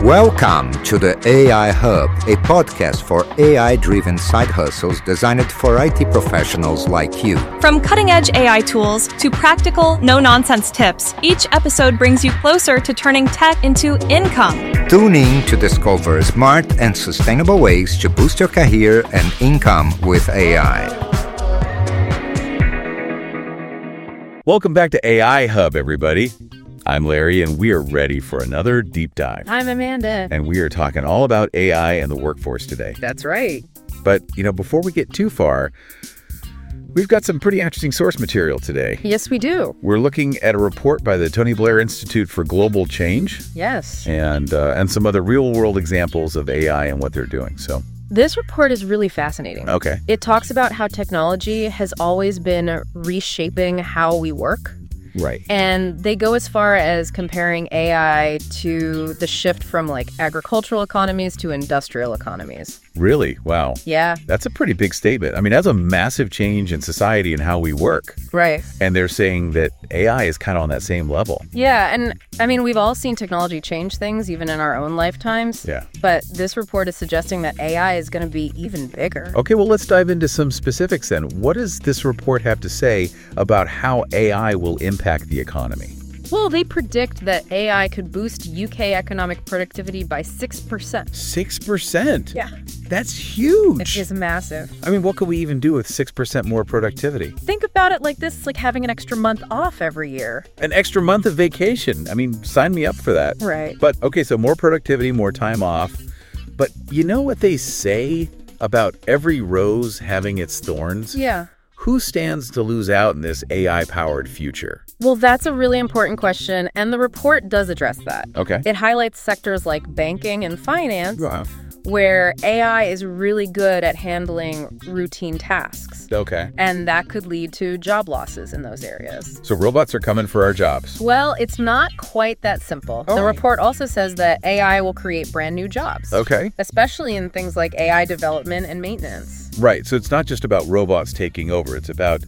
Welcome to the AI Hub, a podcast for AI-driven side hustles designed for IT professionals like you. From cutting-edge AI tools to practical, no-nonsense tips, each episode brings you closer to turning tech into income. Tune in to discover smart and sustainable ways to boost your career and income with AI. Welcome back to AI Hub, everybody. I'm Larry, and we are ready for another deep dive. I'm Amanda. And we are talking all about AI and the workforce today. That's right. But, before we get too far, we've got some pretty interesting source material today. Yes, we do. We're looking at a report by the Tony Blair Institute for Global Change. Yes. And some other real-world examples of AI and what they're doing. So this report is really fascinating. Okay. It talks about how technology has always been reshaping how we work. Right. And they go as far as comparing AI to the shift from agricultural economies to industrial economies. Really? Wow. Yeah. That's a pretty big statement. That's a massive change in society and how we work. Right. And they're saying that AI is kind of on that same level. Yeah. And we've all seen technology change things even in our own lifetimes. Yeah. But this report is suggesting that AI is going to be even bigger. Okay, well, let's dive into some specifics then. What does this report have to say about how AI will impact the economy? Well, they predict that AI could boost UK economic productivity by 6%. 6%? Yeah. That's huge. It is massive. What could we even do with 6% more productivity? Think about it like this, like having an extra month off every year. An extra month of vacation. Sign me up for that. Right. But, okay, so more productivity, more time off. But you know what they say about every rose having its thorns? Yeah. Who stands to lose out in this AI-powered future? Well, that's a really important question, and the report does address that. Okay. It highlights sectors like banking and finance, Wow. where AI is really good at handling routine tasks. Okay. And that could lead to job losses in those areas. So robots are coming for our jobs. Well, it's not quite that simple. Oh. The report also says that AI will create brand new jobs. Okay. Especially in things like AI development and maintenance. Right. So it's not just about robots taking over. It's about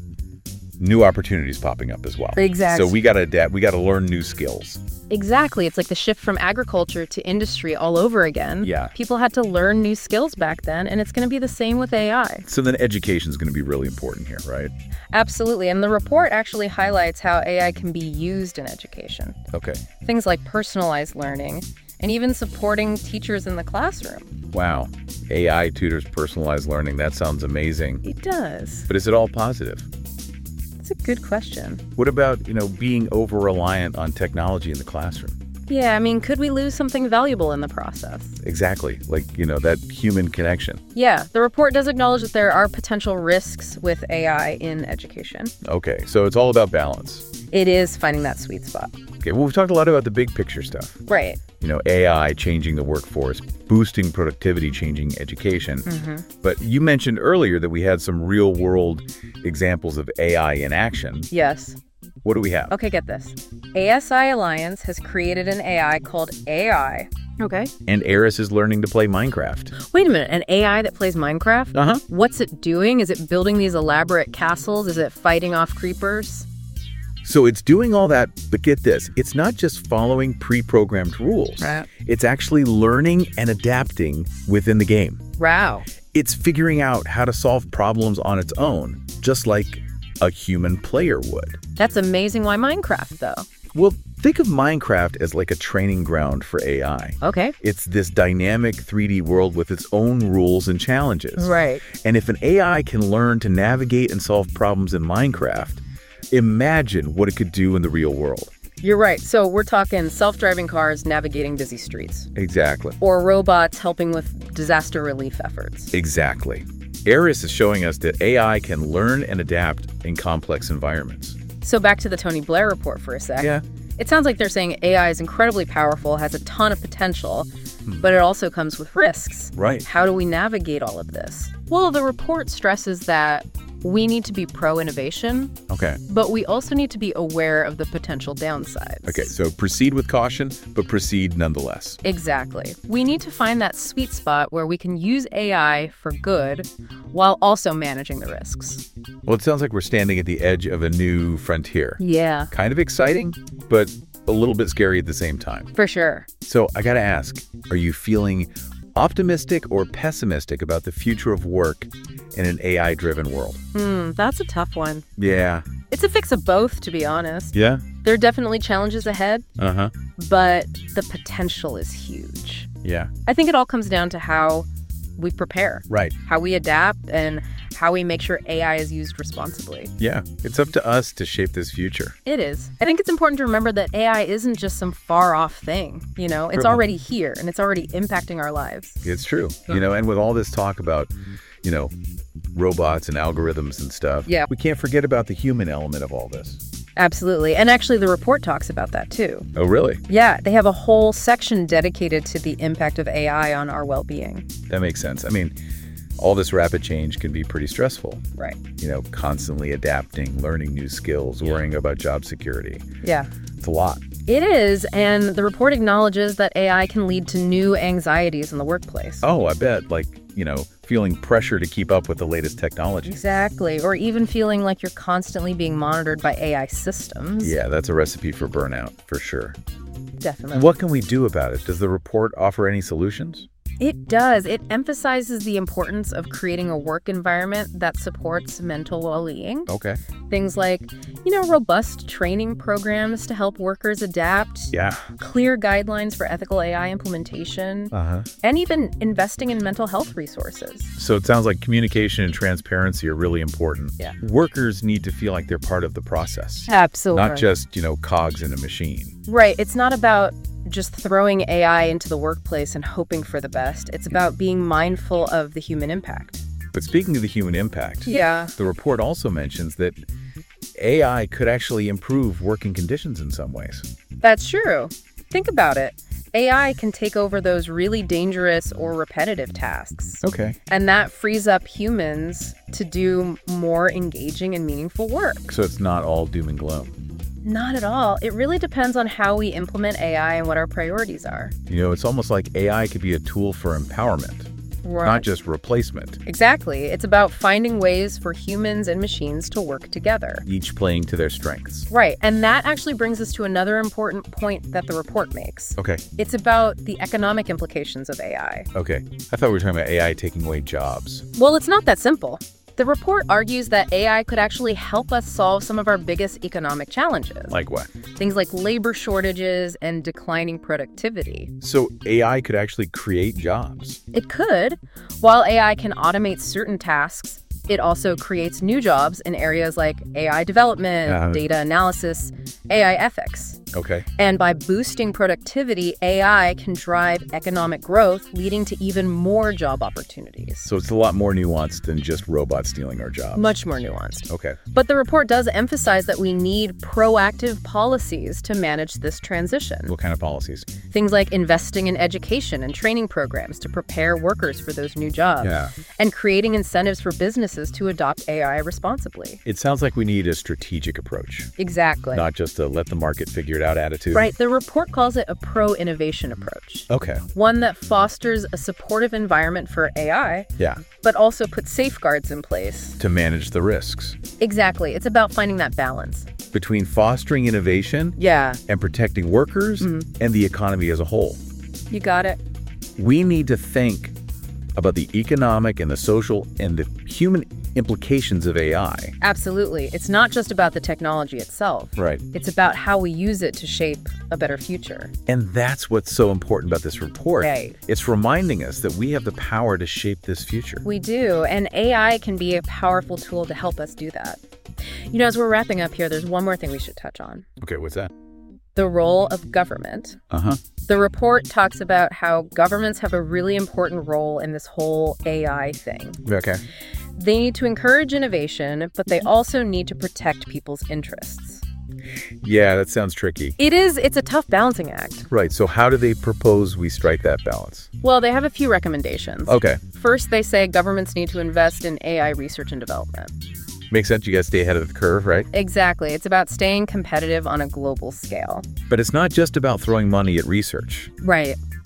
new opportunities popping up as well. Exactly. So we got to adapt. We got to learn new skills. Exactly. It's like the shift from agriculture to industry all over again. Yeah. People had to learn new skills back then, and it's going to be the same with AI. So then education is going to be really important here, right? Absolutely. And the report actually highlights how AI can be used in education. Okay. Things like personalized learning and even supporting teachers in the classroom. Wow. AI tutors personalized learning. That sounds amazing. It does. But is it all positive? That's a good question. What about, being over-reliant on technology in the classroom? Yeah, could we lose something valuable in the process? Exactly. That human connection. Yeah, the report does acknowledge that there are potential risks with AI in education. Okay, so it's all about balance. It is finding that sweet spot. Okay, well, we've talked a lot about the big picture stuff. Right. AI changing the workforce, boosting productivity, changing education. Mm-hmm. But you mentioned earlier that we had some real-world examples of AI in action. Yes. What do we have? Okay, get this. ASI Alliance has created an AI called AI. Okay. And Eris is learning to play Minecraft. Wait a minute, an AI that plays Minecraft? Uh-huh. What's it doing? Is it building these elaborate castles? Is it fighting off creepers? So it's doing all that, but get this, it's not just following pre-programmed rules. Right. It's actually learning and adapting within the game. Wow. It's figuring out how to solve problems on its own, just like a human player would. That's amazing. Why Minecraft, though? Well, think of Minecraft as like a training ground for AI. Okay. It's this dynamic 3D world with its own rules and challenges. Right. And if an AI can learn to navigate and solve problems in Minecraft, imagine what it could do in the real world. You're right. So we're talking self-driving cars navigating busy streets. Exactly. Or robots helping with disaster relief efforts. Exactly. Eris is showing us that AI can learn and adapt in complex environments. So back to the Tony Blair report for a sec. Yeah. It sounds like they're saying AI is incredibly powerful, has a ton of potential, but it also comes with risks. Right. How do we navigate all of this? Well, the report stresses that we need to be pro-innovation, Okay. but we also need to be aware of the potential downsides. Okay, so proceed with caution, but proceed nonetheless. Exactly. We need to find that sweet spot where we can use AI for good while also managing the risks. Well, it sounds like we're standing at the edge of a new frontier. Yeah. Kind of exciting, but a little bit scary at the same time. For sure. So I got to ask, are you feeling optimistic or pessimistic about the future of work in an AI-driven world? That's a tough one. Yeah. It's a fix of both, to be honest. Yeah? There are definitely challenges ahead, Uh-huh. but the potential is huge. Yeah. I think it all comes down to how we prepare, Right. how we adapt, and how we make sure AI is used responsibly. Yeah. It's up to us to shape this future. It is. I think it's important to remember that AI isn't just some far-off thing, It's Right. already here, and it's already impacting our lives. It's true. And with all this talk about, robots and algorithms and stuff, Yeah. we can't forget about the human element of all this. Absolutely. And actually, the report talks about that, too. Oh, really? Yeah, they have a whole section dedicated to the impact of AI on our well-being. That makes sense. I mean, all this rapid change can be pretty stressful. Right. Constantly adapting, learning new skills, worrying about job security. Yeah. It's a lot. It is, and the report acknowledges that AI can lead to new anxieties in the workplace. Oh, I bet. Like, feeling pressure to keep up with the latest technology. Exactly, or even feeling like you're constantly being monitored by AI systems. Yeah, that's a recipe for burnout, for sure. Definitely. What can we do about it? Does the report offer any solutions? It does. It emphasizes the importance of creating a work environment that supports mental well-being. Okay. Things like, robust training programs to help workers adapt. Yeah. Clear guidelines for ethical AI implementation. Uh-huh. And even investing in mental health resources. So it sounds like communication and transparency are really important. Yeah. Workers need to feel like they're part of the process. Absolutely. Not just, cogs in a machine. Right. It's not about just throwing AI into the workplace and hoping for the best. It's about being mindful of the human impact. But speaking of the human impact, Yeah. the report also mentions that AI could actually improve working conditions in some ways. That's true. Think about it. AI can take over those really dangerous or repetitive tasks. Okay. And that frees up humans to do more engaging and meaningful work. So it's not all doom and gloom. Not at all. It really depends on how we implement AI and what our priorities are. It's almost like AI could be a tool for empowerment, not just replacement, Exactly. It's about finding ways for humans and machines to work together. each playing to their strengths. Right. And that actually brings us to another important point that the report makes. Okay. It's about the economic implications of AI. Okay. I thought we were talking about AI taking away jobs. Well, it's not that simple. The report argues that AI could actually help us solve some of our biggest economic challenges. Like what? Things like labor shortages and declining productivity. So AI could actually create jobs. It could. While AI can automate certain tasks, it also creates new jobs in areas like AI development, data analysis, AI ethics. Okay. And by boosting productivity, AI can drive economic growth, leading to even more job opportunities. So it's a lot more nuanced than just robots stealing our jobs. Much more nuanced. Okay. But the report does emphasize that we need proactive policies to manage this transition. What kind of policies? Things like investing in education and training programs to prepare workers for those new jobs. Yeah. And creating incentives for businesses to adopt AI responsibly. It sounds like we need a strategic approach, Exactly. not just a let the market figure it out attitude. Right. The report calls it a pro-innovation approach. Okay. One that fosters a supportive environment for AI, Yeah. but also puts safeguards in place. To manage the risks Exactly. It's about finding that balance. between fostering innovation Yeah, and protecting workers and the economy as a whole. you got it. We need to think about the economic and the social and the human implications of AI. Absolutely. It's not just about the technology itself. Right. It's about how we use it to shape a better future. And that's what's so important about this report. Right. It's reminding us that we have the power to shape this future. We do, and AI can be a powerful tool to help us do that. As we're wrapping up here, there's one more thing we should touch on. Okay, what's that? The role of government. Uh-huh. The report talks about how governments have a really important role in this whole AI thing. Okay. They need to encourage innovation, but they also need to protect people's interests. Yeah, that sounds tricky. It's a tough balancing act. Right, so how do they propose we strike that balance? Well, they have a few recommendations. Okay. First, they say governments need to invest in AI research and development. Makes sense, you gotta stay ahead of the curve, right? Exactly. It's about staying competitive on a global scale. But it's not just about throwing money at research. Right.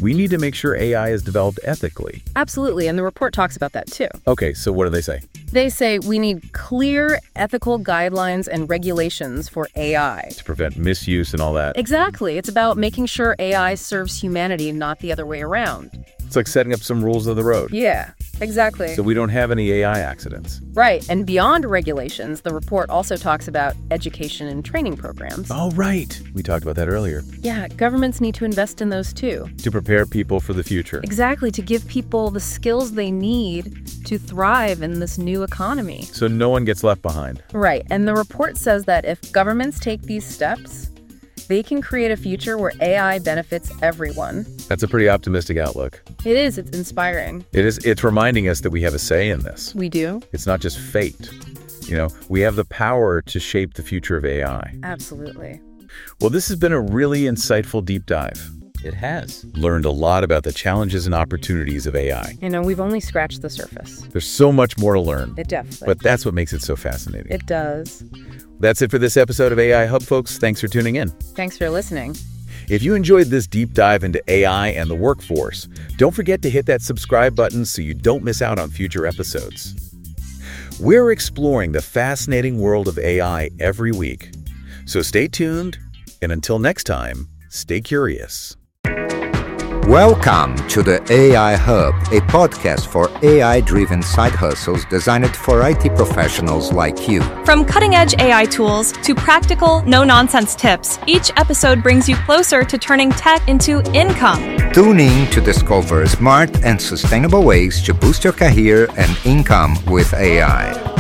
we need to make sure AI is developed ethically. Absolutely, and the report talks about that too. Okay, so what do they say? They say we need clear ethical guidelines and regulations for AI. To prevent misuse and all that. Exactly. It's about making sure AI serves humanity, not the other way around. It's like setting up some rules of the road. Yeah, exactly. So we don't have any AI accidents. Right, and beyond regulations, the report also talks about education and training programs. Oh, right. We talked about that earlier. Yeah, governments need to invest in those too. To prepare people for the future. Exactly, to give people the skills they need to thrive in this new economy. So no one gets left behind. Right, and the report says that if governments take these steps, they can create a future where AI benefits everyone. That's a pretty optimistic outlook. It is. It's inspiring. It's reminding us that we have a say in this. We do. It's not just fate. We have the power to shape the future of AI. Absolutely. Well, this has been a really insightful deep dive. It has. Learned a lot about the challenges and opportunities of AI. We've only scratched the surface. There's so much more to learn. It definitely. But that's what makes it so fascinating. It does. That's it for this episode of AI Hub, folks. Thanks for tuning in. Thanks for listening. If you enjoyed this deep dive into AI and the workforce, don't forget to hit that subscribe button so you don't miss out on future episodes. We're exploring the fascinating world of AI every week. So stay tuned, and until next time, stay curious. Welcome to the AI Hub, a podcast for AI-driven side hustles designed for IT professionals like you. From cutting-edge AI tools to practical, no-nonsense tips, each episode brings you closer to turning tech into income. Tune in to discover smart and sustainable ways to boost your career and income with AI.